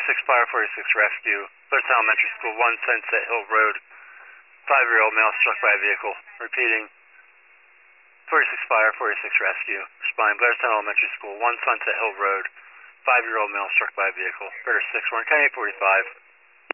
46 Fire, 46 Rescue, Blairstown Elementary School, 1 Sunset Hill Road. 5-year-old male struck by a vehicle. Repeating, 46 Fire, 46 Rescue. Responding, Blairstown Elementary School, 1 Sunset Hill Road. 5-year-old male struck by a vehicle. Operator 6, we're in County 45.